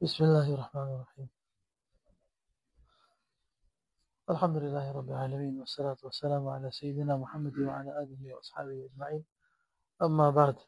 بسم الله الرحمن الرحيم. الحمد لله رب العالمين، والصلاة والسلام على سيدنا محمد وعلى آله وأصحابه أجمعين. أما بعد.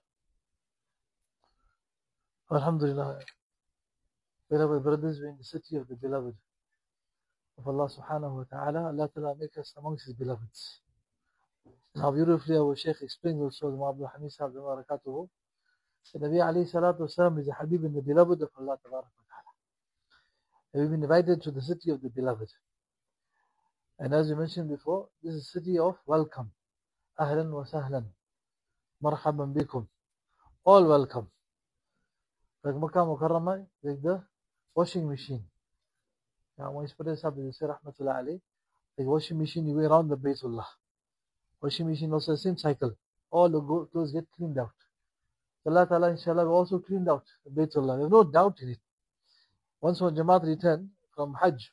Alhamdulillah, beloved brothers, we're in the city of the beloved of Allah subhanahu wa ta'ala. Allah ta'ala make us amongst his beloveds. Now beautifully our Shaykh explains also, the Abdul Hamid Sahib Barakatuhu, the Nabi alayhi salatu wasalam is a Habib in the beloved of Allah Tabarak wa ta'ala. And we've been invited to the city of the beloved. And as we mentioned before, this is a city of welcome. Ahlan wa sahlan. Marhaban bikum. All welcome. Like Makkah Mukarramah, like the washing machine. Now, my Spade Sahib will say, Rahmatullah alayh, like washing machine, you go around the Baytullah. Washing machine also the same cycle. All the clothes get cleaned out. Allah Ta'ala, inshallah, we also cleaned out the Baytullah. There's no doubt in it. Once when Jamaat returned from Hajj,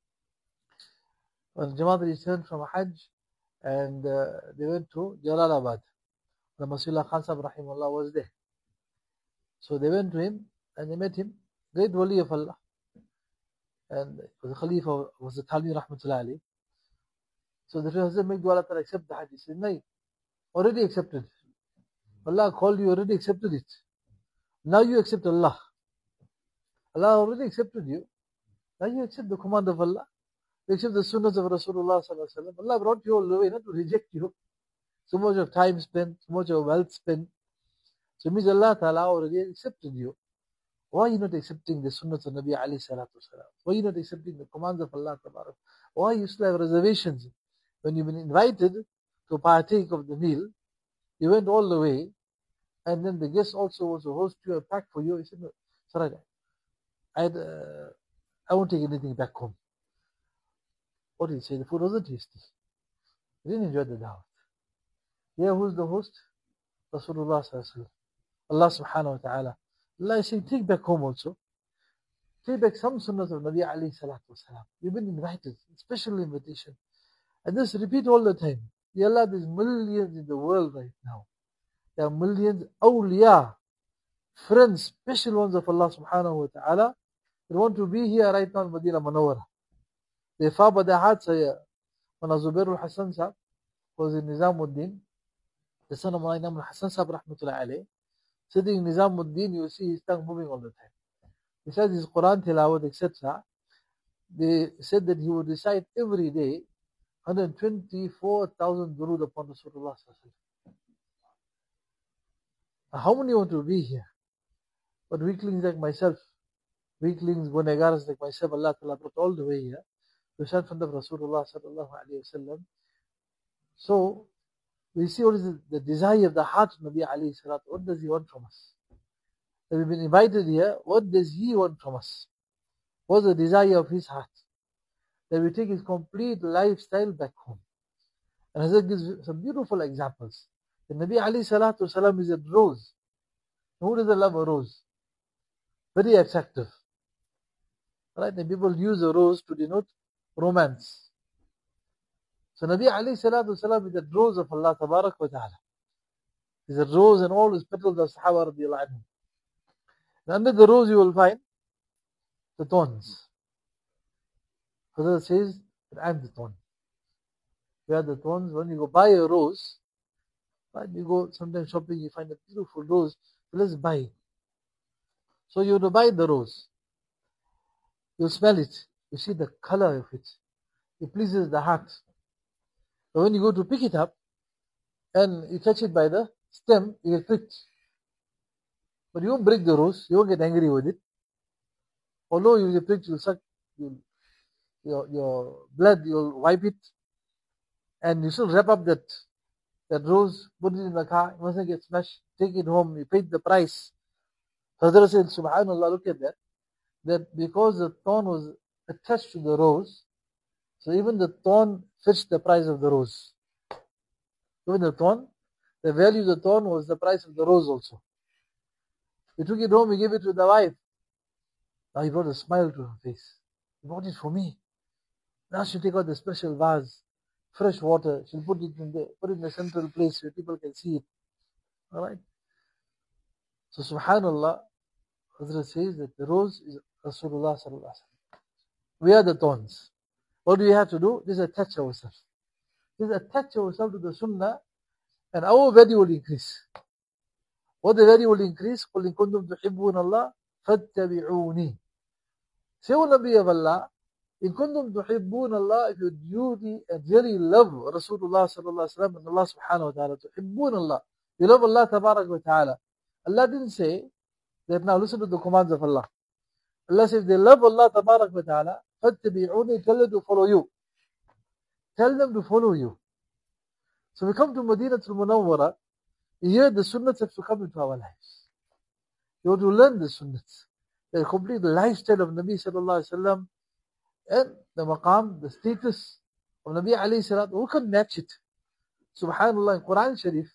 and they went to Jalalabad, the Masihullah Khan Sahib Rahimullah was there. So they went to him and they met him, great wali of Allah. And the Khalifa was the Thalmi Rahmatullah alayh. So the Hazrat made dua to accept the Hajj. He said, no, already accepted. Allah called you, already accepted it. Now you accept Allah. Allah already accepted you. Now you accept the command of Allah. You accept the sunnahs of Rasulullah sallallahu alaihi wasallam. Allah brought you all the way not to reject you. So much of time spent, so much of wealth spent. So it means Allah Ta'ala already accepted you. Why are you not accepting the sunnahs of Nabi alayhi salatu wasalam? Why are you not accepting the commands of Allah Ta'ala? Why you still have reservations? When you've been invited to partake of the meal, you went all the way, and then the guest also was to host you and pack for you. He said, no, sorry, I won't take anything back home. What did he say? The food wasn't tasty. He didn't enjoy the dawah. Yeah, who's the host? Rasulullah sallallahu alaihi wasallam. Allah subhanahu wa ta'ala. Allah is saying, take back home also. Take back some sunnahs of Nabi alayhi salatu wasalam. You've been invited, special invitation. And just repeat all the time. Ya Allah, there's millions in the world right now. There are millions awliya, friends, special ones of Allah subhanahu wa ta'ala. They want to be here right now in Madinah Munawwara. They far by their hearts here. When Zubair al-Hassan Sahib was in Nizamuddin, the son of Imam al-Hassan Sahib rahmatullah alayh, sitting in Nizamuddin, you see his tongue moving all the time. Besides his Quran tilawat, etc., they said that he would recite every day 124,000 durood upon Rasulullah. How many want to be here? But weaklings like myself, weaklings, gunegars like myself, Allah Ta'ala brought all the way here to stand in front of Rasulullah sallallahu alayhi wa sallam. So, we see what is the desire of the heart of Nabi alayhi salatu. What does he want from us? That we've been invited here, what does he want from us? What's the desire of his heart? That we take his complete lifestyle back home. And Hazrat gives some beautiful examples. The Nabi alayhi salatu wasalam is a rose. Who doesn't love a rose? Very attractive. Right? And people use a rose to denote romance. So Nabi alayhi salatu wasalam is a rose of Allah tabarak wa ta'ala. He's a rose and all his petals of Sahaba radiallahu anhu. And under the rose you will find the thorns. Hazrat says that I'm the thorn. Where are the thorns? When you go buy a rose, right? You go sometimes shopping, you find a beautiful rose, so let's buy it. So you have to buy the rose. You smell it, you see the color of it. It pleases the heart. But when you go to pick it up and you catch it by the stem, you get pricked. But you won't break the rose, you won't get angry with it. Although you get pricked, you'll suck your blood, you'll wipe it, and you still wrap up that rose, put it in the car, it mustn't get smashed, take it home, you paid the price. Hazrat said, subhanallah, look at that because the thorn was attached to the rose, so even the thorn fetched the price of the rose. Even the thorn, the value of the thorn was the price of the rose also. He took it home, he gave it to the wife. Now he brought a smile to her face. He bought it for me. Now she'll take out the special vase, fresh water, she'll put it in a central place where people can see it. Alright? So subhanallah, Hazrat says that the rose is Rasulullah sallallahu alaihi wasallam. We are the thorns. What do we have to do? Just attach ourselves. Just attach ourselves to the sunnah and our value will increase. What the value will increase? قُلْ إِن كُنْتُمْ تُحِبُّونَ اللَّهَ فَاتَّبِعُونِي. Say, O Nabi of Allah, إِن كُنْتُمْ تُحِبُّونَ اللَّهَ, if you duly and really love Rasulullah sallallahu alaihi wasallam and Allah subhanahu wa ta'ala, تُحِبُّونَ اللَّهَ, you love Allah tabarak wa ta'ala. Allah didn't say that now listen to the commands of Allah. Allah says they love Allah tabarak wa ta'ala, فَاتَّبِعُونِي, tell them to follow you. Tell them to follow you. So we come to Madinatul Munawwara. Here the sunnahs have to come into our lives. You have to learn the sunnahs. The complete lifestyle of Nabi sallallahu alaihi wasallam and the maqam, the status of Nabi alayhi salam. Who can match it? Subhanallah, in Quran Sharif,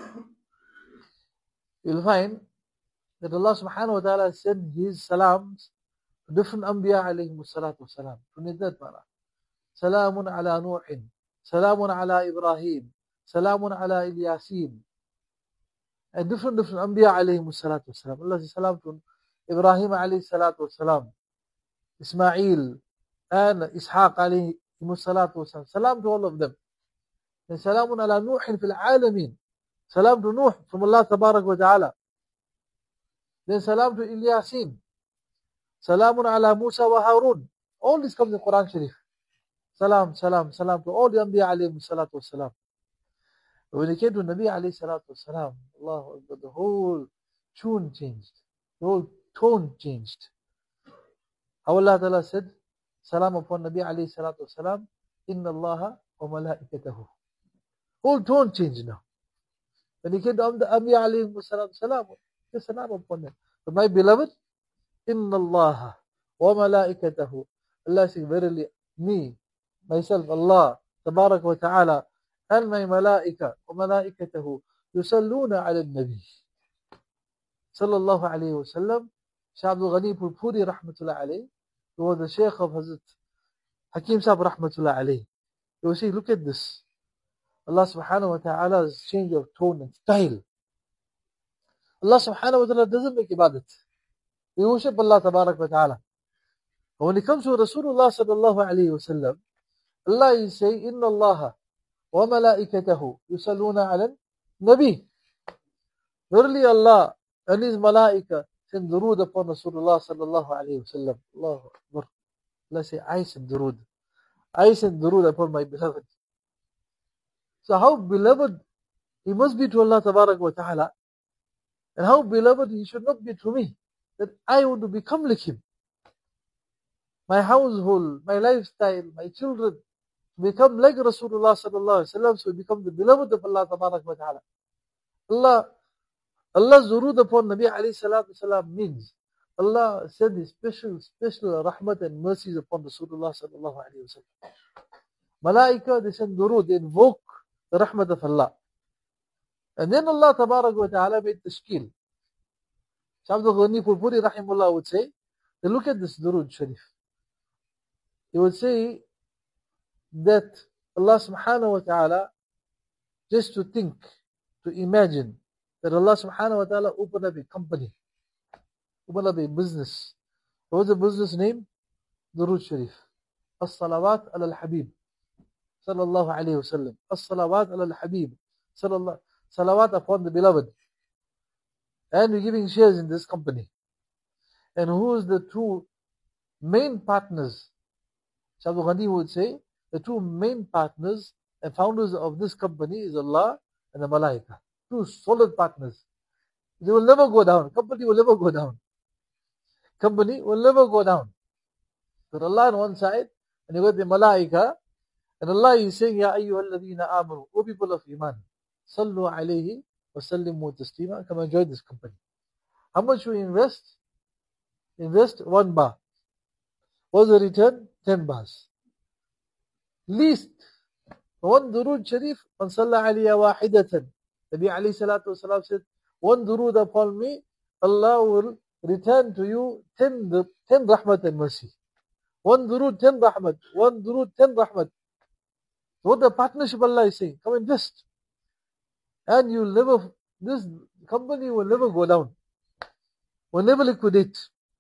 you'll find that Allah subhanahu wa ta'ala sent His salams to different Anbiya alayhi salatu wasalam. To that para. Salamun ala Nuhin, Salamun ala Ibrahim, Salamun ala Ilyasin. And different Anbiya alayhi salatu wasalam. Allah says salam to Ibrahim alayhi salatu wasalam, Ismail, and Ishaq alayhi salatu wasalam. Salam to all of them. And salamun ala Nuhin fil alameen. Salam to Nuh from Allah tabarak wa ta'ala. Then salam to Ilyasin. Salamun ala Musa wa Harun. All this comes in Quran Sharif. Salam to all the Anbiya alayhi salatu wasalam. But when it came to Nabi alayhi salatu wasalam, Allahu Akbar, the whole tune changed. The whole tone changed. How Allah Ta'ala said, salam upon Nabi alayhi salatu wasalam, inna Allaha wa malaikatahu. Whole tone changed now. When it came to the Anbiya alayhi salatu wasalam, just salam upon them. But my beloved, inna Allaha wa malaikatahu. Allah says, verily, me, myself, Allah, tabarak wa ta'ala, and my malaika, wa malaikatahu, yusalluna ala nabi. Sallallahu alayhi wa sallam. Shaykh Abdul Ghani Purpuri rahmatullah alayhi, who was the Shaykh of Hazrat Hakim Sahib rahmatullah alayhi. He was saying, look at this. Allah subhanahu wa ta'ala's change of tone and style. Allah subhanahu wa ta'ala doesn't make ibadat. We worship Allah tabarak wa ta'ala. But when it comes to Rasulullah sallallahu alayhi wa sallam, Allah is saying, inna Allaha wa malaikatahu yusalluna ala nabi. Verily Allah and His malaika send durood upon Rasulullah sallallahu alayhi wa sallam. Allahu Akbar. Allah say, I send durood. I send durood upon my beloved. So how beloved He must be to Allah tabarak wa ta'ala, and how beloved He should not be to me, that I want to become like Him. My household, my lifestyle, my children, become like Rasulullah sallallahu alaihi wasallam, so become the beloved of Allah tabarak wa ta'ala. Allah's durood upon Nabi alayhi salatu wasalam means Allah sent His special rahmat and mercies upon Rasulullah sallallahu alaihi wasallam. Malaika, they send durood, they invoke the rahmat of Allah. And then Allah tabarak wa ta'ala made tashkil. Shaykh Abdul Ghani Purpuri rahimullah would say, they look at this durood sharif. He would say that Allah subhanahu wa ta'ala, just to think, to imagine that Allah subhanahu wa ta'ala opened up a company, opened up a business. What was the business name? Durood Sharif. As-salawat al-habib sallallahu alayhi wa sallam. As-salawat al-habib salawat upon the beloved. And we're giving shares in this company. And who is the two main partners? Shaykh Abdul Ghani would say, the two main partners and founders of this company is Allah and the Malaika. Two solid partners. They will never go down. Company will never go down. Company will never go down. But Allah on one side, and you got the Malaika, and Allah is saying, Ya ayyuhalladhina amanu, O people of Iman, sallu alayhi wa sallimu taslima, come and join this company. How much you invest? Invest 1 bar. What's the return? 10 bars. Least. One durood sharif, man salla aliyya wahidatan. Nabi alayhi salatu wasalam said, one durood upon me, Allah will return to you 10 rahmat and mercy. One durood, 10 rahmat. One durood, 10 rahmat. What the partnership Allah is saying, come invest. And this company will never go down. will never liquidate.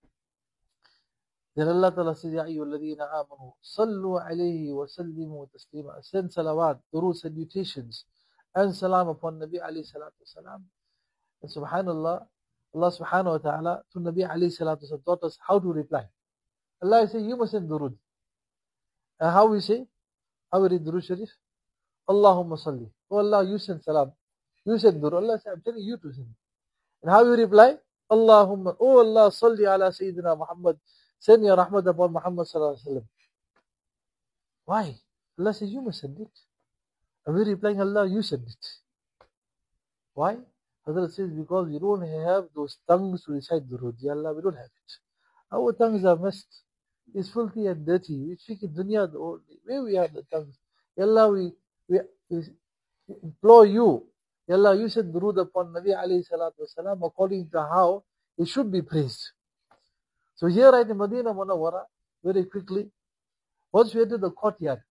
Then Allah Ta'ala says, Ya ayyuhalladhina amanu, sallu alayhi wa sallimu taslima. Send salawat, durood, salutations, and salam upon Nabi alayhi salatu wasalam. And subhanallah, Allah subhanahu wa ta'ala to Nabi alayhi salatu wasalam taught us how to reply. Allah says, you must send durood. And how we say? How we read durood sharif? Allahumma salli. Oh Allah, you send salam. You send durood. Allah says, I'm telling you to send. And how you reply? Allahumma, oh Allah, salli ala Sayyidina Muhammad. Send your rahmat upon Muhammad sallallahu alaihi wasallam. Why? Allah says, you must send it. And we're replying, Allah, you send it. Why? Hazrat says, because we don't have those tongues to recite durood. Ya Allah, we don't have it. Our tongues are messed. It's filthy and dirty. We speak in dunya only. Where we have the tongues? Ya Allah, we implore you. Ya Allah, you send durood upon Nabi alayhi salatu wasalam according to how it should be praised. So here right in Medina Munawwara, very quickly, once we enter the courtyard,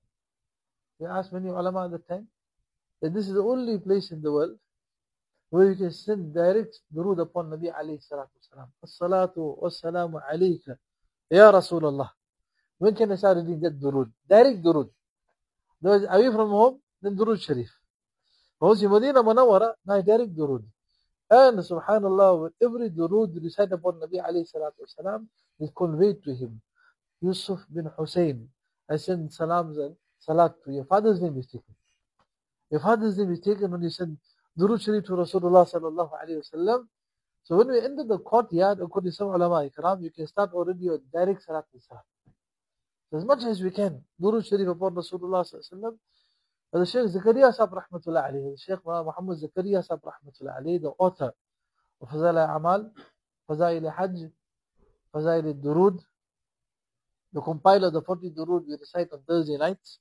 we asked many ulama at the time that this is the only place in the world where you can send direct durood upon Nabi alayhi salatu wasalam. As-salatu was-salamu alayka, Ya Rasulullah. When can I start reading that durood? Direct durood. Otherwise, away from home, then durood sharif. Once in Medina Munawwara, now direct durood. And subhanallah, with every durood recited upon Nabi alayhi salatu wasalam is conveyed to him. Yusuf bin Hussein, I send salams and salat to your father's name is taken. Your father's name is taken when you send durood sharif to Rasulullah sallallahu alayhi wasallam. So when we enter the courtyard, according to some ulama ikram, you can start already your direct salat and salam. So as much as we can, durood sharif upon Rasulullah sallallahu alayhi wasallam. The Sheikh Zakaria Sahib Rahmatullah alayhi, the Sheikh Muhammad Zakaria Sahib Rahmatullah alayhi, the author of Fazail al-Amal, Fazail al-Hajj, Fazail al-Durood, the compiler of the 40 Durood we recite on Thursday nights.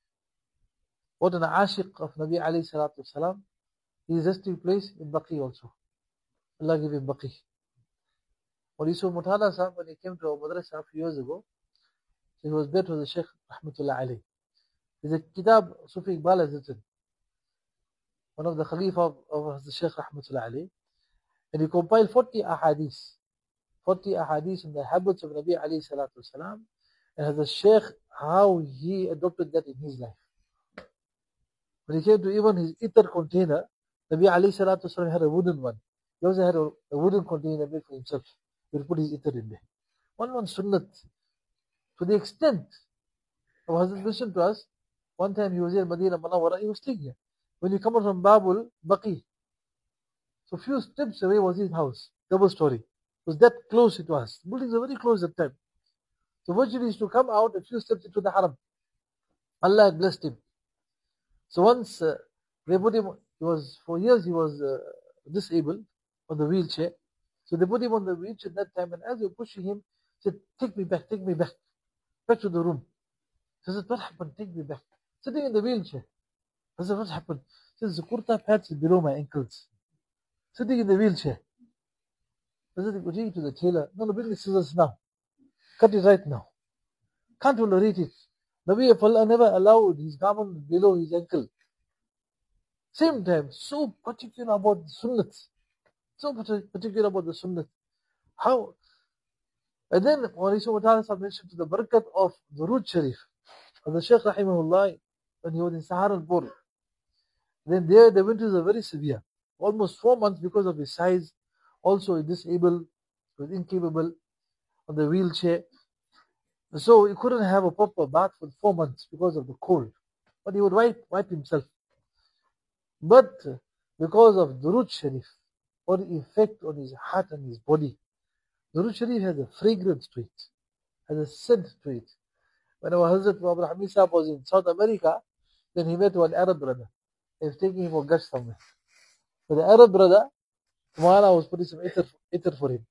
What an ashiq of Nabi alayhi salatu wasalam. His resting place in Baqi also. Allah give him Baqi. When Yusuf Mutala Sahib, when he came to our madrasa a few years ago, so he was there with the Sheikh Rahmatullah alayhi. There's a kitab Sufi Iqbal has written, one of the Khalifa of the Shaykh Rahmatullah alayhi, and he compiled 40 ahadith in the habits of Nabi alayhi salatu wasalam, and has a Shaykh how he adopted that in his life. When he came to even his itar container, Nabi alayhi salatu wasalam had a wooden one. He also had a wooden container made for himself. He would put his itar in there. One sunnat, to the extent of Hazrat mentioned to us, one time he was here in Medina Munawwara, he was staying here. When you come out from Babul Baqi, so few steps away was his house, double story. It was that close it was. The buildings were very close at that time. So virtually he used to come out a few steps into the haram. Allah had blessed him. So once they put him, for years he was disabled on the wheelchair. So they put him on the wheelchair at that time, and as they were pushing him, he said, take me back to the room. He said, what happened? Take me back. Sitting in the wheelchair. I said, what happened? He says, the kurta pads below my ankles. Sitting in the wheelchair. I said, go take it to the tailor. No, bring the scissors now. Cut it right now. Can't tolerate it. Nabi of Allah never allowed his garment below his ankle. Same time, so particular about the sunnat. So particular about the sunnat. How? And then, when Yusuf Mutala mentioned to the barakat of Durood Sharif, of the Shaykh Rahimahullah, when he was in Saharanpur, then there the winters are very severe. Almost 4 months because of his size. Also disabled, he was incapable on the wheelchair. So he couldn't have a proper bath for 4 months because of the cold. But he would wipe himself. But because of Durood Sharif, what the effect on his heart and his body. Durood Sharif has a fragrance to it, has a scent to it. When our Hazrat Abraham Hamid Sahib was in South America, then he met one Arab brother. He was taking him for gush somewhere. So the Arab brother, Mawlana was putting some itar for him.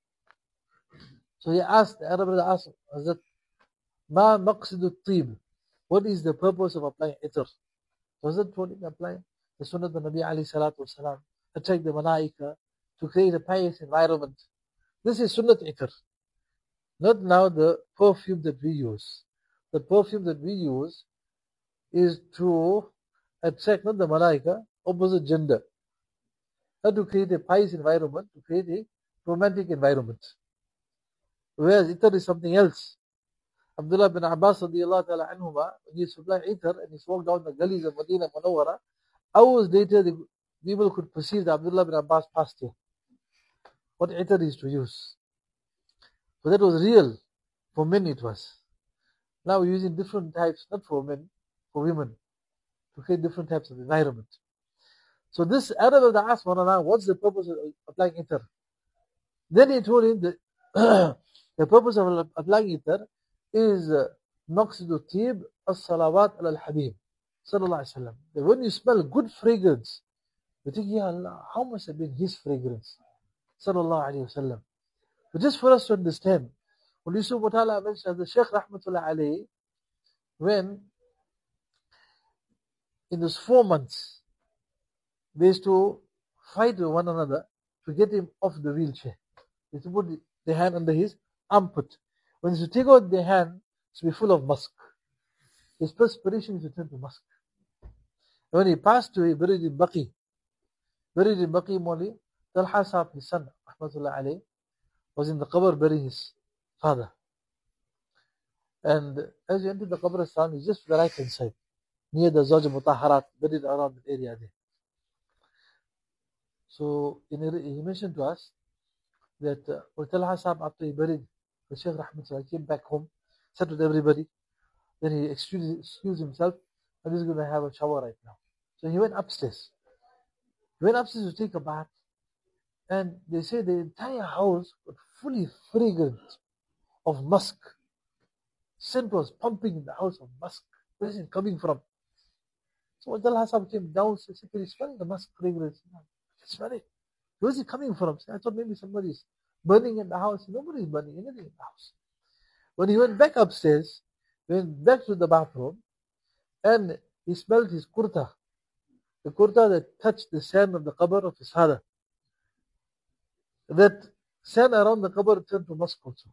So the Arab brother asked Hazrat, Ma maqsidu tib? What is the purpose of applying itar? So Hazrat told him, apply the Sunnah of Nabi alayhi salatu wasalam, attract the Malaika, to create a pious environment. This is Sunnat itar. Not now the perfume that we use. The perfume that we use is to attract not the Malaika, opposite gender. Not to create a pious environment, to create a romantic environment. Whereas itar is something else. Abdullah bin Abbas radiallahu ta'ala anhuma, when he supplied itar and he walked down the gullies of Medina Munawwara, hours later the people could perceive that Abdullah bin Abbas passed here. What itar is to use. So that was real. For men it was. Now we're using different types, not for men, for women, to create different types of environment. So this Arab of the asked Marana, what's the purpose of applying itar? Then he told him that the purpose of applying itar is Maqsidu Tib as-salawat al-Habib sallallahu alayhi wa sallam. That when you smell good fragrance, you think, Ya Allah, how must have been his fragrance? Sallallahu alayhi wa sallam. But just for us to understand, when Yusuf wa ta'ala mentioned the Shaykh Rahmatullah alayhi, when in those 4 months, they used to fight with one another to get him off the wheelchair. They used to put their hand under his armpit. When they used to take out their hand, it would be full of musk. His perspiration used to turn to musk. And when he passed away, buried in Baqi Mawli, Talha Sahab, his son, Rahmatullah alayhi, was in the qabr burying his father. And as you enter the qabristan, he's just to the right hand side, near the Zawj Mutaharat, buried around the area there. So he mentioned to us that Talha Sahab, after he buried the Shaykh Rahmatullah, came back home, sat with everybody, then he excused himself, and he's going to have a shower right now. So he went upstairs. He went upstairs to take a bath, and they say the entire house was fully fragrant of musk. Scent was pumping in the house of musk. Where is it coming from? So when Talha Sahab came down, he said, can you smell the musk fragrance? I can smell it. Where is it coming from? I thought maybe somebody is burning in the house. Nobody is burning anything in the house. When he went back upstairs, went back to the bathroom, and he smelled his kurta. The kurta that touched the sand of the qabr of his father. That sand around the qabr turned to musk also.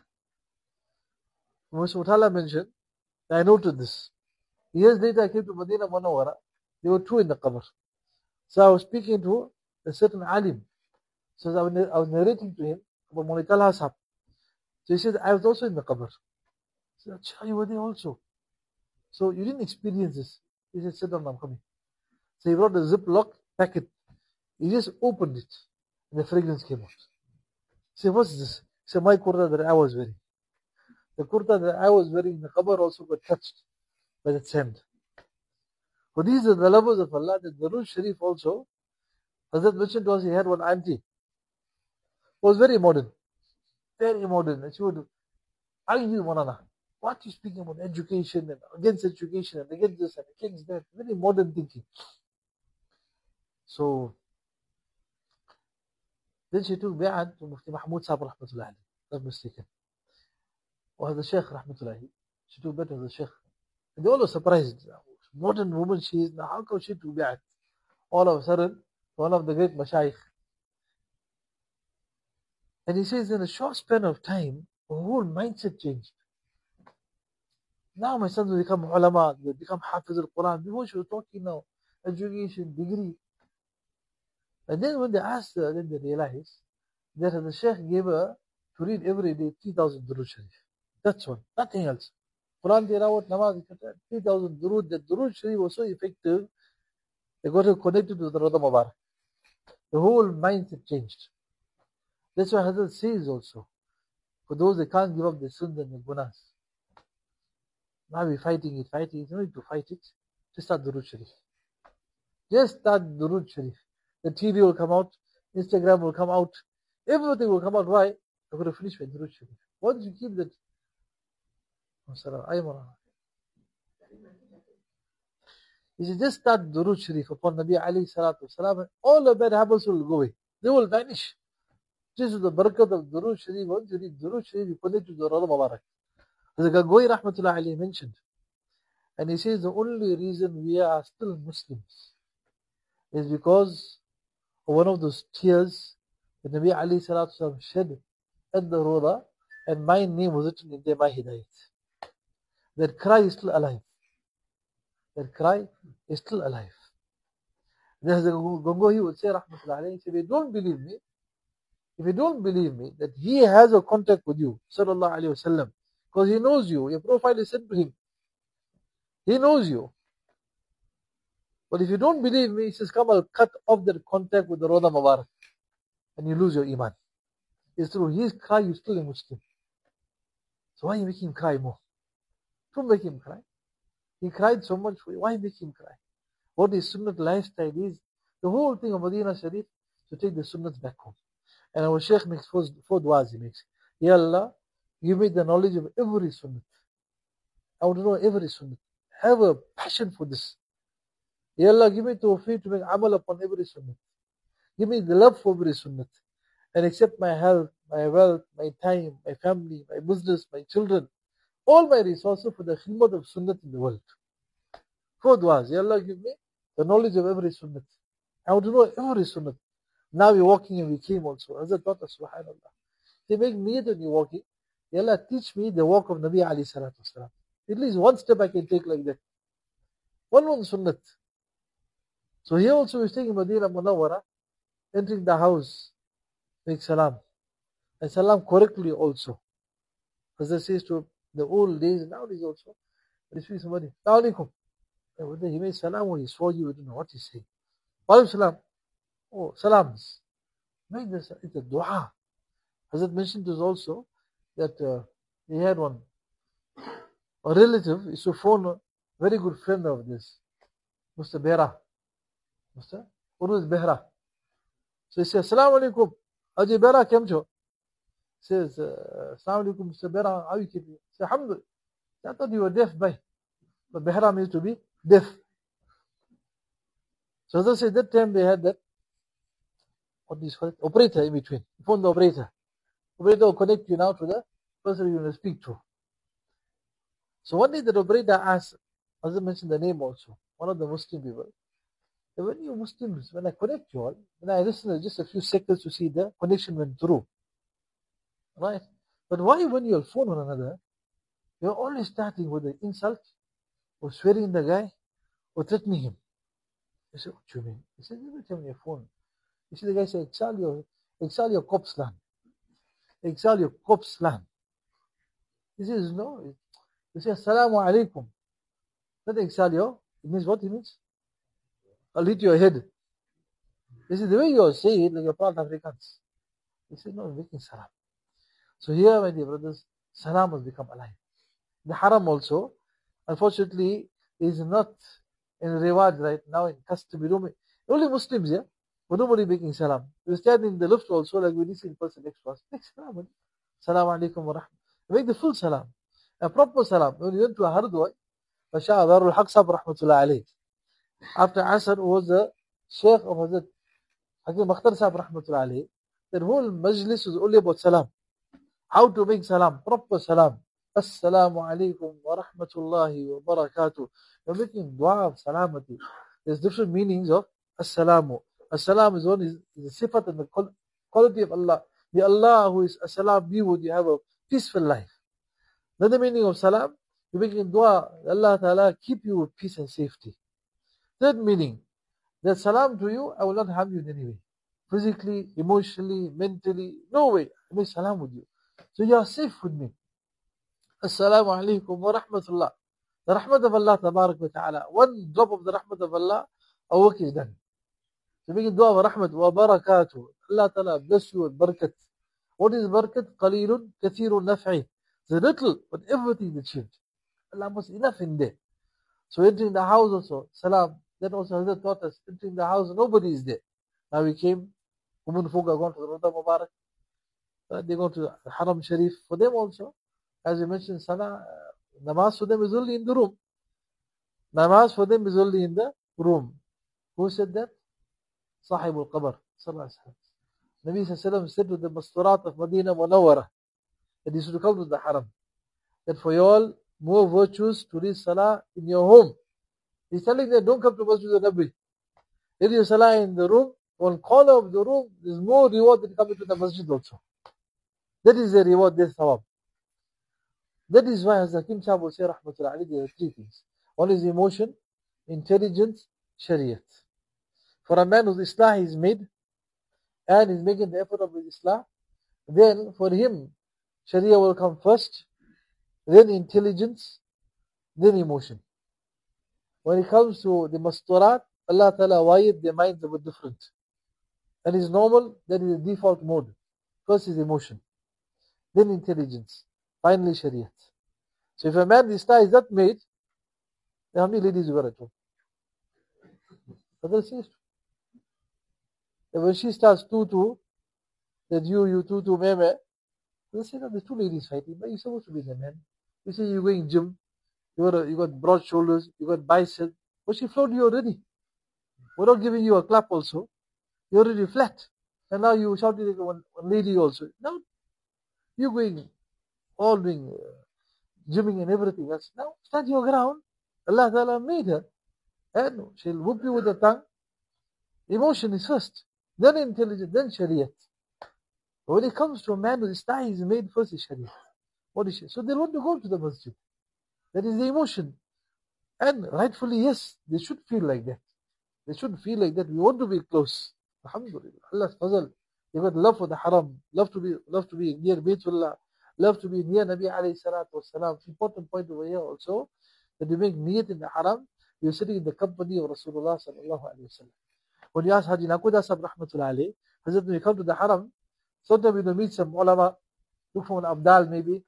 Mr. Mutala mentioned, I noted this. Years later I came to Medina Munawwara. There were 2 in the qabr. So I was speaking to a certain alim. So I was narrating to him about Mawli Talha Sahab. So he said, I was also in the qabr. I said, Achha, you were there also. So you didn't experience this. He said, sit down, I'm coming. So he brought a Ziploc packet. He just opened it, and the fragrance came out. He said, what's this? He said, my kurta that I was wearing. The kurta that I was wearing in the qabr also got touched by that sand. So these are the lovers of Allah. The Durood Sharif also, Hazrat mentioned to us, he had one auntie who was very modern. Very modern. And she would argue with one another. What are you speaking about? Education and against education and against this and against that. Very modern thinking. So then she took bay'at to Mufti Mahmud Sahib Rahmatullah alayhi. Not mistaken. Or the Shaykh Rahmatullah. She took bay'at of the Shaykh. And they all were surprised. Modern woman she is. Now how come she took bay'at? All of a sudden, one of the great mashayikh. And he says in a short span of time, the whole mindset changed. Now my sons will become ulama, they become hafiz al-Quran. Before she was talking now, education, degree. And then when they asked her, then they realized that the Shaykh gave her to read every day 3,000 Durood Sharif. That's one, nothing else. Quran Tirawat, Namaz, 3,000 Durood. The Durood Sharif was so effective, they got her connected to the Rada Mubarak. The whole mindset changed. That's why Hazrat says also, for those that can't give up the sins and the gunas. Now we're fighting it. You don't need to fight it. Just start Durood Sharif. Just start Durood Sharif. The TV will come out, Instagram will come out, everything will come out. Why? You're going to finish with Durood Sharif. Once you keep that, you should just start Durood Sharif upon Nabi alayhi salatu wasalam, and all the bad habits will go away. They will vanish. Just with the barakat of Durood Sharif, once you read Durood Sharif, you connect to the Rada Mubarak. As the Gangohi Rahmatullah alayhi mentioned, and he says the only reason we are still Muslims is because of one of those tears that Nabi alayhi salatu wasalam shed at the Roda, and my name was written in there, my hidayat. That cry is still alive. That cry is still alive. There's a Gangohi would say, Rahmatullah alayhi, if you don't believe me, If you don't believe me, that he has a contact with you, sallallahu alayhi wasallam, because he knows you, your profile is sent to him. He knows you. But if you don't believe me, he says, come, I'll cut off that contact with the Roda Mubarak. And you lose your iman. It's through his cry, you're still a Muslim. So why you make him cry more? Don't make him cry. He cried so much for you. Why make him cry? What his sunnah lifestyle is, the whole thing of Medina Sharif, to take the sunnahs back home. And our Shaykh makes four du'as. He makes, Ya Allah, give me the knowledge of every sunnah. I want to know every sunnah. Have a passion for this. Ya Allah, give me tawfiq to make amal upon every sunnah. Give me the love for every sunnah. And accept my health, my wealth, my time, my family, my business, my children, all my resources for the khidmat of sunnah in the world. Four du'as. Ya Allah, give me the knowledge of every sunnah. I want to know every sunnah. Now we're walking and we came also. Hazrat taught us, subhanAllah. They make niyat when you're walking. Ya Allah, teach me the walk of Nabi alayhi salatu wasalam. At least one step I can take like that. One sunnat. So here also we're staying in Medina Munawwara, entering the house, make salam. And salam correctly also. As I says to the old days, nowadays also, when you speak to somebody, Assalamu alaikum. Whether he made salam or he swore you, don't know what he's saying. Wa alaikum salam. Oh, salams. Make this, it's a dua. As it mentioned to us also, that he had a relative, used to phone a very good friend of this, Mr. Behra. Mr. Uruz Behra. So he says, Assalamu alaikum. Ajay Behra, kem cho? He says, Assalamu alaikum, Mr. Behra, how are you keeping? He says, Alhamdulillah. I thought you were deaf by. But Behra means to be deaf. So as I said, that time they had that, what is called, operator in between. You phone the operator. Operator will connect you now to the person you want to speak to. So one day the operator asked, as I mentioned the name also, one of the Muslim people, that when you Muslims, when I connect you all, when I listen to just a few seconds to see the connection went through. Right? But why when you phone one another, you're always starting with an insult, or swearing the guy, or threatening him? I said, what do you mean? He said, every time you phone. You see the guy say, exile your corpse land. Exile your corpse land. He says, no. You say, Assalamu alaikum. Not exile your, it means what it means? I'll hit your head. He said, the way you say it, like you're part Africans. He said, no, I'm making salam. So here, my dear brothers, salam has become alive. The haram also, unfortunately, is not in riwaj right now, in custom. Only Muslims, yeah? But nobody making salam. We stand in the lift also, like we see the person next to us. Make salam. Assalamu alaikum wa rahmatullahi. Make the full salam. A proper salam. When you went to a Hardwai, Masha Darul Haq Sahib rahmatullahi alayhi. After Asr was the Sheikh of Hazrat Hakim Makhtar Sahib rahmatullahi alayhi. That whole majlis was only about salam. How to make salam, proper salam. Assalamu alaikum wa rahmatullahi wa barakatuh. You're making dua of salamati. There's different meanings of assalamu. Assalam is one is the sifat and the quality of Allah. May Allah who is assalam be with you, have a peaceful life. Another meaning of salam, you're making dua, Allah Ta'ala keep you with peace and safety. Third meaning, that salam to you, I will not harm you in any way. Physically, emotionally, mentally, no way. I make salam with you. So you are safe with me. Assalamu alaikum wa rahmatullah. The rahmat of Allah tabarak wa ta'ala. One drop of the rahmat of Allah, our work is done. So making dua wa rahmat wa barakatuh. Allah Ta'ala bless you with barakat. What is barakat? Qalilun, kathirun, naf'i. The little, but everything is achieved. Allah was enough in there. So entering the house also, salam. That also Hazrat taught us, entering the house, nobody is there. Now we came, women folk are going to the Roda Mubarak. They go to the Haram Sharif. For them also, as we mentioned, salah, namaz for them is only in the room. Namaz for them is only in the room. Who said that? Sahib al-Qabr. Nabi Sallallahu Alaihi Wasallam said to the Masturat of Medina Munawwara, that he should come to the Haram. That for you all, more virtues to read salah in your home. He's telling them, don't come to Masjid al-Nabi. Read your salah in the room, one corner of the room, there's more reward than coming to the masjid also. That is the reward, this thawab. That is why, as Hakim Sahib will say, rahmatullah alayhi, there are three things. One is emotion, intelligence, shariat. For a man whose islah is made, and is making the effort of his islah, then for him, Sharia will come first, then intelligence, then emotion. When it comes to the masturat, Allah Ta'ala wired their minds a bit different. And it's normal, that is the default mode. First is emotion, then intelligence, finally Shariat. So if a man, this tie is not made, then how many ladies you got at home? Brother says, when she starts tutu, that you tutu meme, they say that there's two ladies fighting, but you're supposed to be the man. You say you're going gym, you got broad shoulders, you got biceps, but she floored you already. Without giving you a clap also, you're already flat. And now you shouting like one lady also. Now you're going all doing gymming and everything else. Now stand your ground. Allah Ta'ala made her. And she'll whoop you with the tongue. Emotion is first, then intelligence, then Shariat. But when it comes to a man whose tie is made, first is Shariat. What is she? So they want to go to the masjid. That is the emotion. And rightfully, yes, they should feel like that. They should feel like that. We want to be close. Alhamdulillah. Allah's fazal. They got love for the haram, love to be near Baytullah, love to be near Nabi alayhi salatu wasalam. Important point over here also, that we make niyat in the haram, we are sitting in the company of Rasulullah sallallahu alayhi wa sallam. When you ask Haji Nakuda Sahib rahmatullah alayhi, Hazrat, when you come to the haram, sometimes you meet some ulama, look for an abdal maybe.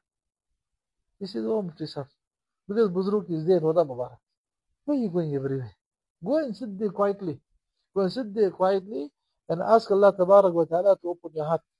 He says, oh Mufti Sahib, because Buzruk is there, Roda Mubarak. Where are you going everywhere? Go and sit there quietly. Go and sit there quietly and ask Allah Tabarak wa Ta'ala to open your heart.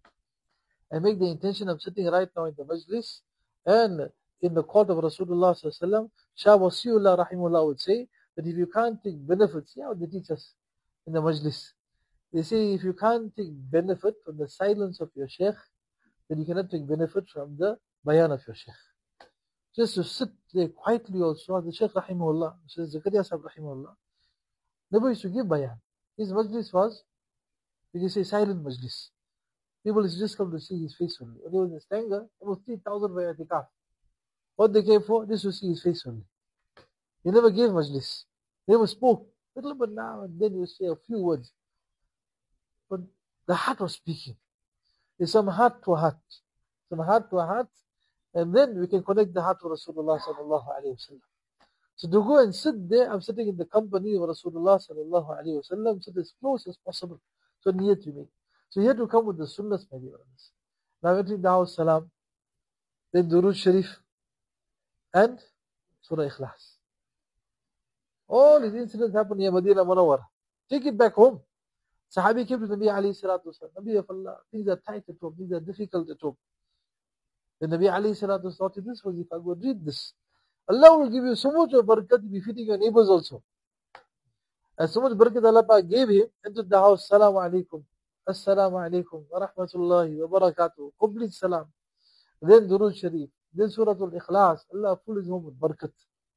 And make the intention of sitting right now in the majlis and in the court of Rasulullah Sallallahu Alaihi Wasallam. Shah Wasiullah Rahimullah would say that if you can't take benefits, yeah, they teach us in the majlis. They say if you can't take benefit from the silence of your sheikh, then you cannot take benefit from the bayan of your sheikh. Just to sit there quietly also, the Shaykh Rahimahullah, Shaykh Zakaria Sahib Rahimahullah, never used to give bayan. His majlis was, we can say, silent majlis. People used to just come to see his face only. When he was in Stanger, about 3,000 by itikaf. What they came for? Just to see his face only. He never gave majlis. He never spoke. A little bit now and then you say a few words. But the heart was speaking. It's from heart to heart. From heart to heart. And then we can connect the heart to Rasulullah sallallahu alayhi wa sallam. So to go and sit there, I'm sitting in the company of Rasulullah sallallahu alayhi wa sallam, sit as close as possible. So niyat you make. So you have to come with the sunnahs, my dear brothers. Now entering the house, salam, then Durood Sharif, and Surah Ikhlas. All these incidents happen in Medina Munawwara. Take it back home. Sahabi came to Nabi alayhi salatu wasalam. Nabi of Allah, things are tight at home, things are difficult at home. The Nabi alayhi salatu wasalam thought this was, if I go read this, Allah will give you so much of barakat, you'll be feeding your neighbors also. And so much barakat Allah gave him, entered the house, Assalamu alaikum, Assalamu alaikum, wa rahmatullahi wa barakatuh, complete salam. Then Durood Sharif, then Surah Al-Ikhlas, Allah full his home with barakat.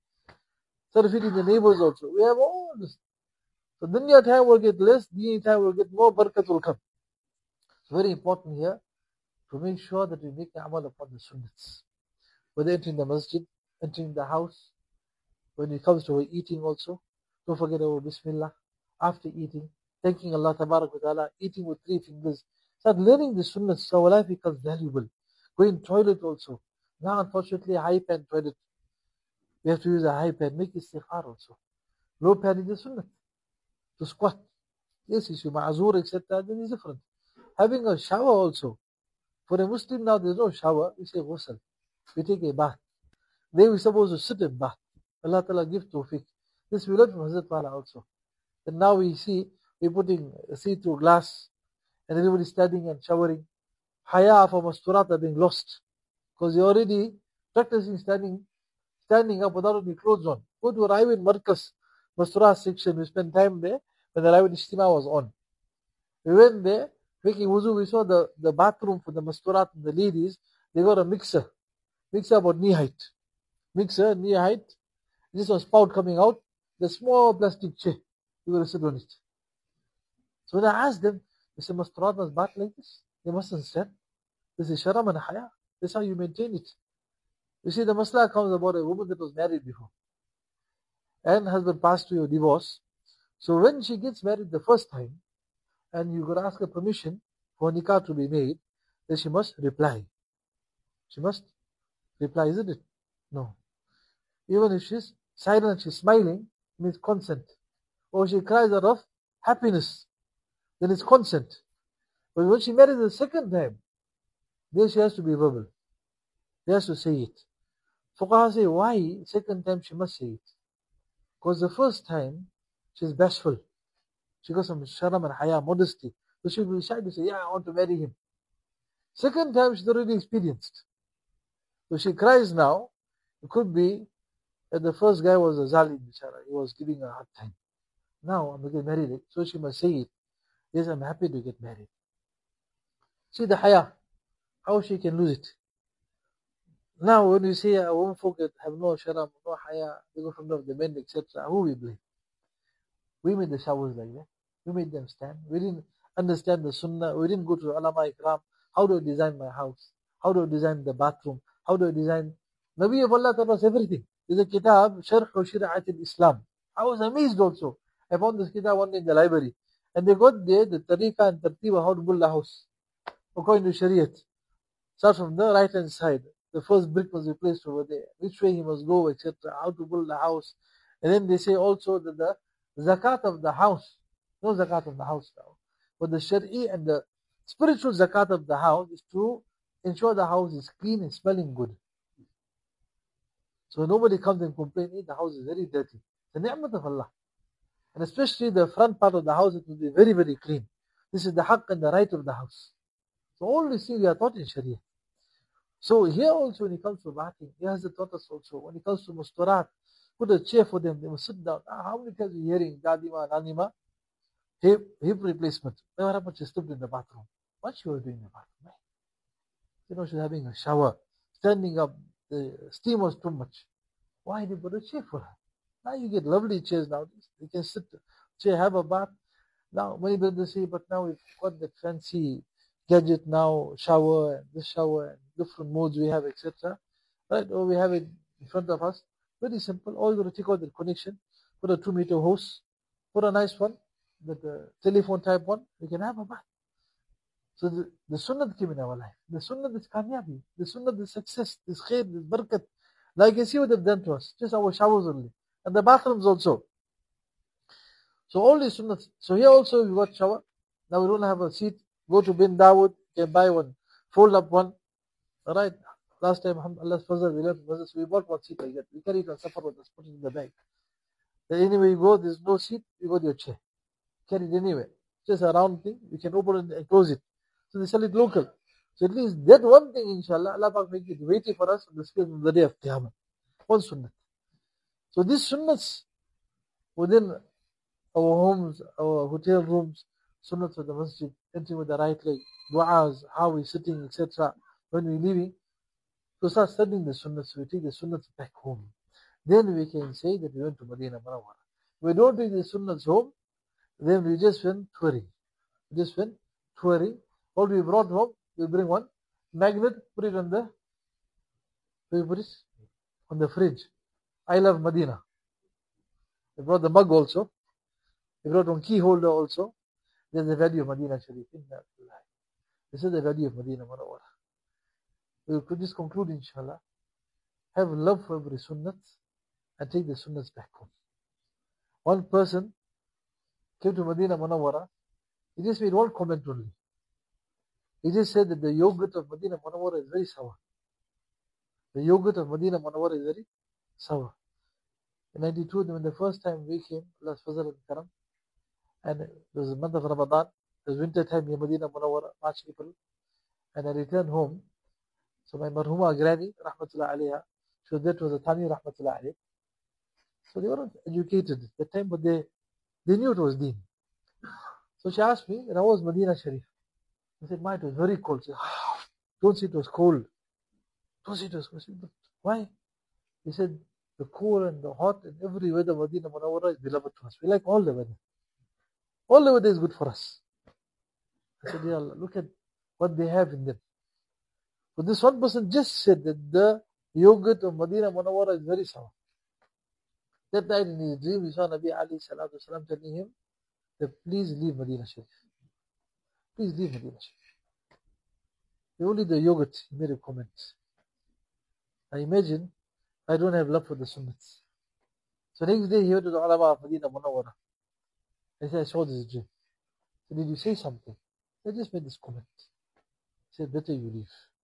Started feeding the neighbors also. We have all this. So dunya time will get less, deen time will get more, barakat will come. It's very important here to make sure that we make the amal upon the sunnats. Whether entering the masjid, entering the house, when it comes to eating also, don't forget our Bismillah. After eating, thanking Allah Tabarak wa Ta'ala, eating with 3 fingers. Start learning the sunnats so our life becomes valuable. Going toilet also. Now unfortunately a high pan toilet. We have to use a high pan. Make istighfar also. Low pan is the sunnat. To squat. Yes, if you ma'azur, etc., then it's different. Having a shower also. For a Muslim now, there's no shower. We say ghusl. We take a bath. Then we're supposed to sit in bath. Allah Ta'ala give tawfiq. This we learn from Hazrat Wala also. And now we see, we're putting a see-through glass, and everybody's standing and showering. Haya for masturat are being lost. Because you're already practicing standing up without any clothes on. Go to Raiwin Markas, masturat section. We spent time there when the Raiwin Ijtima was on. We went there, making wuzu. We saw the bathroom for the masturat and the ladies. They got a mixer about knee height. Mixer, knee height. This was spout coming out. The small plastic chair. You got to sit on it. So when I asked them, they said, masturat must bath like this. They mustn't stand. This is sharam and haya. That's how you maintain it. You see, the masla comes about a woman that was married before. And husband passed away or divorce. So when she gets married the first time, and you got to ask her permission for nikah to be made, then she must reply. She must reply, isn't it? No. Even if she's silent, she's smiling, means consent. Or she cries out of happiness, then it's consent. But when she marries the second time, then she has to be verbal. She has to say it. Fuqaha say, why second time she must say it? Because the first time, she's bashful. She got some sharam and haya, modesty. So she'll be shy to say, yeah, I want to marry him. Second time, she's already experienced. So she cries now. It could be that the first guy was a zalim, bichara. He was giving her a hard time. Now I'm going to get married. So she must say it. Yes, I'm happy to get married. See the haya, how she can lose it. Now when you say a woman folk have no sharam, no haya, they go from the men, etc., who we blame? We made the showers like that. We made them stand. We didn't understand the sunnah. We didn't go to ulama ikram. How do I design my house? How do I design the bathroom? How do I design? Nabi of Allah taught us everything. There's a kitab, Sharh Shira'at al-Islam. I was amazed also. I found this kitab one day in the library. And they got there the tariqah and tartib how to build a house. According to Shariat. Start from the right hand side. The first brick was placed over there. Which way he must go, etc. How to build a house. And then they say also that the zakat of the house, no zakat of the house now, but the shari'i and the spiritual zakat of the house is to ensure the house is clean and smelling good. So nobody comes and complains, the house is very dirty. The ni'mat of Allah. And especially the front part of the house, it will be very, very clean. This is the haqq and the right of the house. So all these things we are taught in Sharia. So here also when it comes to bathing, he has taught us also, when it comes to mustarat, put a chair for them, they must sit down. How many times are you hearing Dadima, Nanima? Hip replacement. Never happened, she stepped in the bathroom. What she was doing in the bathroom? You know, she's having a shower, standing up, the steam was too much. Why did you put a chair for her? Now you get lovely chairs nowadays. You can sit, chair, have a bath. Now many brothers say, but now we've got that fancy gadget now, shower and this shower and different modes we have, etc. Right? Or we have it in front of us. Very simple. All you got to take out the connection, put a 2-meter hose, put a nice one, the telephone type one, we can have a bath. So the sunnah came in our life. The sunnah is kamyabi. The sunnah is success, this khair, this barakat. Like you see what they've done to us. Just our showers only. And the bathrooms also. So all these sunnahs. So here also we got shower. Now we don't have a seat. Go to Bin Dawood, you can buy one, fold up one. Alright. Last time, Allah's fazal, we learned so we bought one seat like that. We carry it on safar with us, put it in the bag. Then anywhere you go, there's no seat, you got your chair. Carry it anywhere. Just a round thing, you can open it and close it. So they sell it local. So at least that one thing, inshallah, Allah Pak make it waiting for us on the scale of the day of Qiyamah. One sunnah. So these sunnahs within our homes, our hotel rooms, sunnahs of the masjid, entering with the right leg, du'as, how we're sitting, etc. When we're leaving, to start studying the sunnahs, we take the sunnahs back home. Then we can say that we went to Madinah Munawwara. If we don't take the sunnahs home, then we just went touring. We just went touring. What we brought home, we bring one magnet, put it on the, we put it on the fridge. I love Medina. We brought the mug also. We brought one key holder also. There's the value of Medina Sharif. This is the value of Medina Munawwara. We could just conclude, inshallah. Have love for every sunnah and take the sunnahs back home. One person came to Medina Munawwara. He just made one comment only. He just said that the yogurt of Medina Munawwara is very sour. The yogurt of Medina Munawwara is very sour. In 92, when the first time we came, Allah's Fazal and Karam, and it was the month of Ramadan, it was winter time in Medina Munawwara, March, April, and I returned home. So my marhuma granny, rahmatullah alayha, she was there to the Thani, rahmatullah alayh. So they weren't educated at the time, but they knew it was deen. So she asked me, and I was Medina Sharif. I said, it was very cold. She said, don't say it was cold. Don't say it was cold. I said, but why? He said, the cold and the hot and every weather, Medina Munawwara is beloved to us. We like all the weather. All the weather is good for us. I said, Ya Allah, look at what they have in them. But this one person just said that the yogurt of Medina Munawwara is very sour. That night in his dream, he saw Nabi alayhi salatu wasalam telling him that please leave Medina Sharif. Please leave Medina Sharif. Only the yogurt, he made a comment. I imagine I don't have love for the sunnats. So next day he went to the ulama of Medina Munawwara. He said, I saw this dream. So did you say something? I just made this comment. He said, better you leave.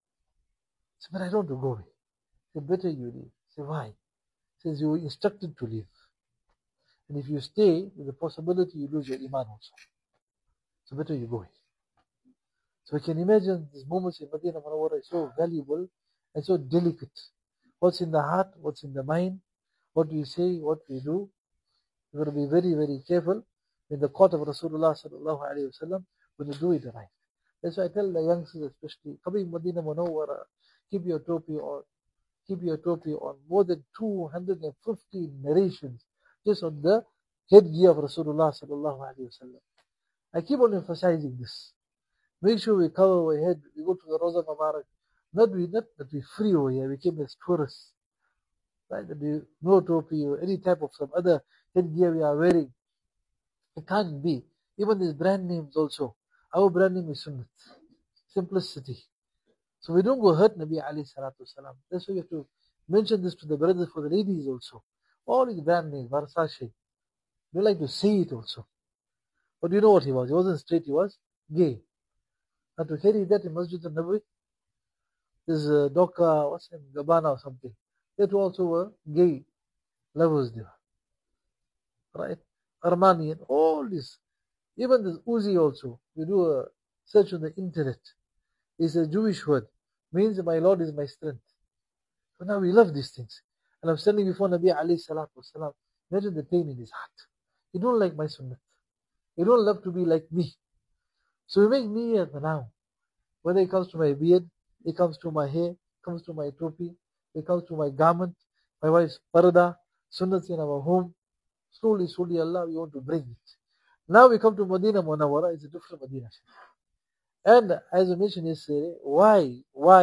I said, but I don't want to go away. He said, better you leave. I said, why? He says, you were instructed to leave. And if you stay, there's a possibility you lose your iman also. So better you go away. So we can imagine these moments in Medina Munawwara is so valuable and so delicate. What's in the heart, what's in the mind, what we say, what we do. We've got to be very, very careful in the court of Rasulullah sallallahu alayhi wa sallam when you do it right. That's why I tell the youngsters especially, coming Medina Munawwara, keep your topi on. Keep your topi on. More than 250 narrations just on the headgear of Rasulullah sallallahu alayhi wa sallam. I keep on emphasizing this. Make sure we cover our head. We go to the Rawza Mubarak. Not that we free over here. We came as tourists. Right? That we no topi or any type of some other headgear we are wearing. It can't be. Even these brand names also. Our brand name is Sunnat. Simplicity. So we don't go hurt Nabi alayhi salatu wasalam. That's why we have to mention this to the brothers, for the ladies also. All these brand names, Versace. They like to see it also. But you know what he was? He wasn't straight, he was gay. And to carry that in Masjid al-Nabawi, this Doka, what's in Gabbana or something. That also were gay lovers there. Right? Armani and all this. Even this Uzi also. We do a search on the internet. It's a Jewish word. Means my Lord is my strength. So now we love these things. And I'm standing before Nabi alayhi salatu wasalam. Imagine the pain in his heart. You don't like my sunnah. You don't love to be like me. So we make niyyah now. Whether it comes to my beard, it comes to my hair, it comes to my topi, it comes to my garment, my wife's parda, sunnahs in our home. Slowly, slowly, Allah, we want to bring it. Now we come to Medina Munawwara, it's a different Medina. And as I mentioned yesterday, why?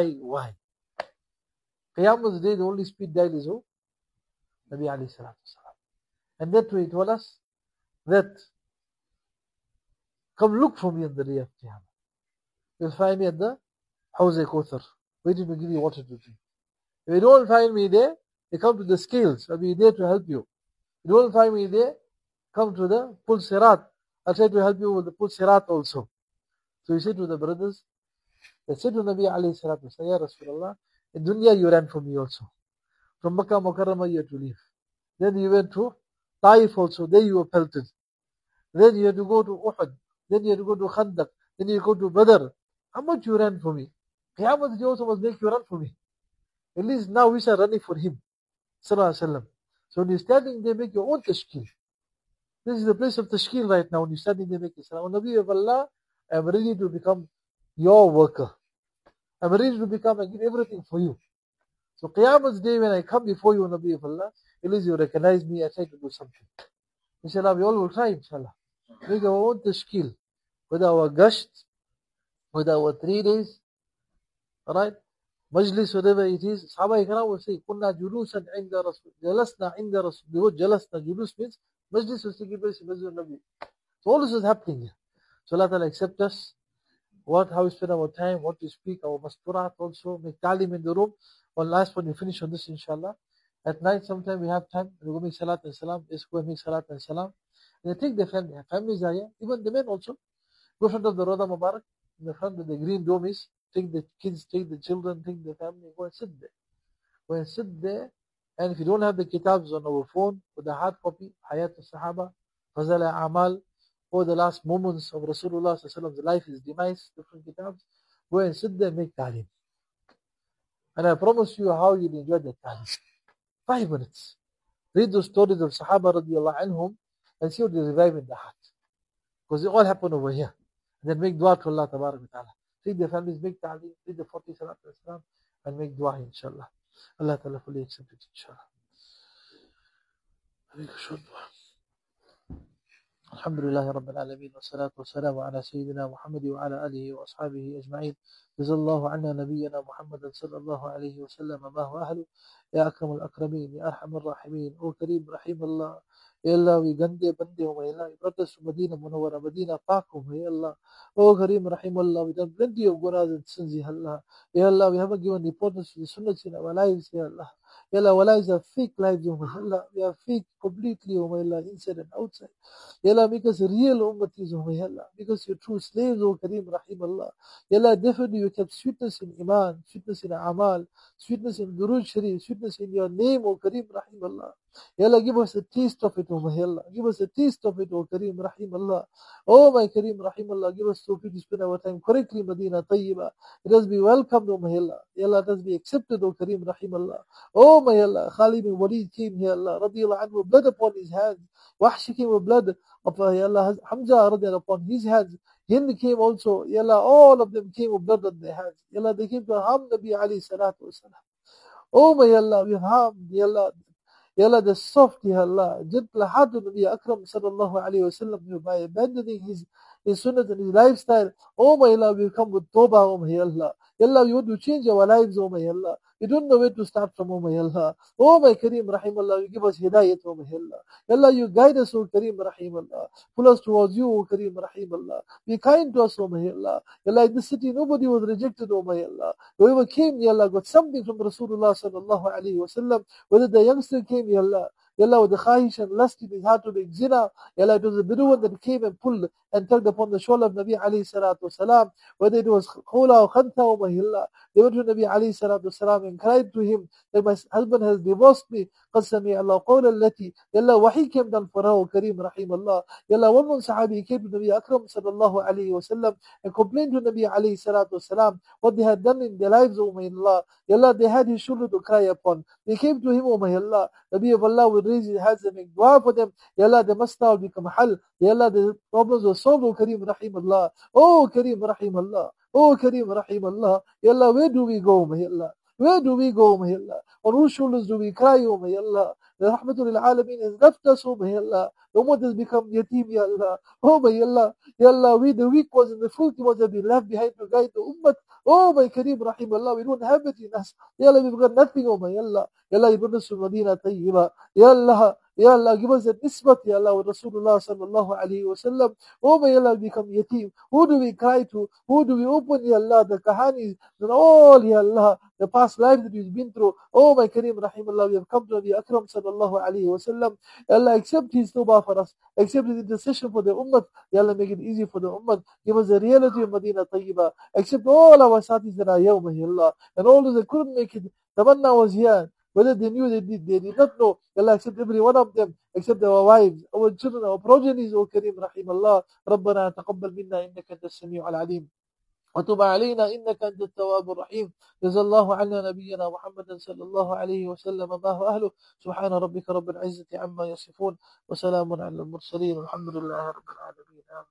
Qiyamah's day, the only speed dial is who? Nabi alayhi salatu wasalam. And that way he told us that, come look for me on the day of Qiyamah. You'll find me at the Hawz Kauthar, waiting to give you water to drink. If you don't find me there, you come to the scales. I'll be there to help you. If you don't find me there, come to the Pul Sirat. I'll try to help you with the Pul Sirat also. So he said to the brothers, they said to Nabi alayhi salatu wasalam, Ya Rasulullah, in dunya you ran from me also. From Makkah Mukarramah you had to leave. Then you went to Taif also, there you were pelted. Then you had to go to Uhud. Then you had to go to Khandaq. Then you go to Badr. How much you ran for me? Qiyamah day also must make you run for me. At least now we are running for him. Sallallahu Alaihi Wasallam. So when you're standing there, make your own tashkil. This is the place of tashkil right now. When you're standing there, make your salam. Nabi of Allah, I'm ready to become your worker. I'm ready to become, I give everything for you. So Qiyamah's day when I come before you, Nabi of Allah, at least you recognize me, I try to do something. Inshallah, we all will try, inshallah. Make our own tashkil. With our gasht, with our 3 days, alright? Majlis, whatever it is. Sahaba Ikram will say, Kunna julusan inda Rasul. Jalasna inda Rasul. The word jalasna, julus means Majlis was taking place in Masjid al-Nabi. So all this is happening here. So Allah Ta'ala accept us. How we spend our time, what we speak, our masturat also, make talim in the room. One last one, we finish on this inshallah. At night, sometime we have time, we go make salat and salam, just go and make salat and salam. And they take their family, families are here, even the men also. Go in front of the Rawda Mubarak, in the front of the green dome is, take the kids, take the children, take the family, go and sit there. Go and sit there, and if you don't have the kitabs on our phone, with the hard copy, Hayat al-Sahaba, Fazal al-Amal, or the last moments of Rasulullah's life, his demise, different kitabs, go and sit there and make talim. And I promise you how you'll enjoy that talim. 5 minutes. Read those stories of Sahaba radiallahu anhum and see what they revive in the heart. Because they all happen over here. And then make dua to Allah tabarak wa ta'ala. Take their families, make talim, read the 40 salat al-Islam, and make dua inshallah. Allah ta'ala fully accept it inshallah. Make a short dua. الحمد لله رب العالمين والصلاة والسلام على سيدنا محمد وعلى آله وأصحابه أجمعين. جزا الله عنا نبينا محمد صلى الله عليه وسلم ما هو أهله. يا أكرم الأكرمين يا أرحم الراحمين O Kareem رحيم الله. Ya Allah, we gande bande ho my Allah. We brought us to Medina Munawwara, Medina Pak ho my Allah. O Kareem Rahim Allah, we done plenty of gunas and sins, Ya Allah. Ya Allah, we haven't given importance to the sunnahs in our lives, Ya Allah. Ya Allah, our lives are fake lives, O my Allah. We are fake completely, O my Allah, inside and outside. Ya Allah, make us real ummatis, O my Allah. Make us your true slaves, O Kareem Rahim Allah. Ya Allah, definitely you kept sweetness in Iman, sweetness in Amal, sweetness in Durood Sharif, sweetness in your name, O Kareem Rahim Allah. Ya Allah, give us a taste of it, O my Allah. Give us a taste of it, O Kareem Rahim Allah. Oh my Kareem Rahim Allah, give us tawfiq to spend our time correctly, Medina Tayyiba. Let us be welcomed, O my Allah. Ya Allah, let us be accepted, O Kareem Rahim Allah. Oh my Allah, Khalid bin Walid came here, Allah, radiallahu anhu, blood upon his hands. Wahshi came with blood of Ya Allah, Hamza radiallahu upon his hands. Hind came also, Ya Allah, all of them came with blood on their hands. Ya Allah, they came to harm Nabi alayhi salatu wasalam. Oh my Allah, we harmed, Ya Allah. Ya Allah, the soft, Ya Allah, gentle heart of Nabi Akram sallallahu alayhi wa sallam, by abandoning his sunnah and his lifestyle. Oh my Allah, we come with tawbah, oh my Allah. Ya Allah, we want to change our lives, oh my Allah. We don't know where to start from, oh my Allah. Oh my Kareem Rahim Allah, you give us hidayat, oh my Allah. Ya Allah, you guide us, oh Kareem Rahim Allah. Pull us towards you, oh Kareem Rahim Allah. Be kind to us, oh my Allah. Ya Allah, in this city, nobody was rejected, oh my Allah. Whoever came, Ya Allah, got something from Rasulullah sallallahu alayhi wa sallam. Whether the youngster came, Ya Allah, with the khahish and lust in his heart to make zina. Ya Allah, it was the Bedouin that came and pulled and tugged upon the shoulder of Nabi alayhi salatu wasalam. Whether it was khula or khanta, oh my Allah. They went to Nabi alayhi salatu wasalam and cried to him that my husband has divorced me. قَدْ سَمِعَ اللَّهُ قَوْلَ الَّتِي. Ya Allah, wahi came down for her, O Kareem Rahim Allah. Ya Allah, one sahabi came to Nabi Akram sallallahu alayhi wasallam and complained to Nabi alayhi salatu wasalam what they had done in their lives, O my Allah. Ya Allah, they had his shoulder to cry upon. They came to him, O my Allah. Nabi of Allah would raise his hands and make dua for them. Ya Allah, the must now become hal. Ya Allah, the problems were solved, O Kareem Rahim Allah. Oh Kareem Rahim Allah. Oh Kareem Rahim Allah. Ya Allah, where do we go, my Allah? Where do we go, my Allah? On whose shoulders do we cry, O my Allah? The Rahmatul Alameen has left us, O my Allah. The ummah has become yatim, Ya Allah. Oh my Allah. Ya Allah, we the weak ones and the filthy ones have been left behind to guide the ummah. Oh my Kareem Rahim Allah, we don't have it in us. Ya Allah, we've got nothing, oh my Allah. Ya Allah, you brought us to Medina Tayyiba. Ya Allah, Ya Allah, give us a nisbat, Ya Allah, with Rasulullah sallallahu alayhi wa sallam. Oh my Allah, become yatim. Who do we cry to? Who do we open, Ya Allah, the kahanis and all, Ya Allah, the past lives that we've been through. Oh my Kareem Rahim Allah, we have come to Nabi Akram sallallahu alayhi wa sallam. Ya Allah, accept his tawbah for us. Accept his intercession for the ummah. Ya Allah, make it easy for the ummah. Give us the reality of Medina Tayyiba. Accept all our satis that are here, my Allah. And all those that couldn't make it, Tamanna was here. Whether they knew, they did not know. Allah, accept every one of them, except our wives, our children, our progenies, O Kareem Rahim Allah. ربنا تقبل منا إنك أنت السميع العليم وتب علينا إنك أنت التواب الرحيم. جزا الله عنا نبينا محمد صلى الله عليه وسلم ما هو أهله. سبحان ربك رب العزة عما يصفون وسلام على المرسلين والحمد لله رب العالمين.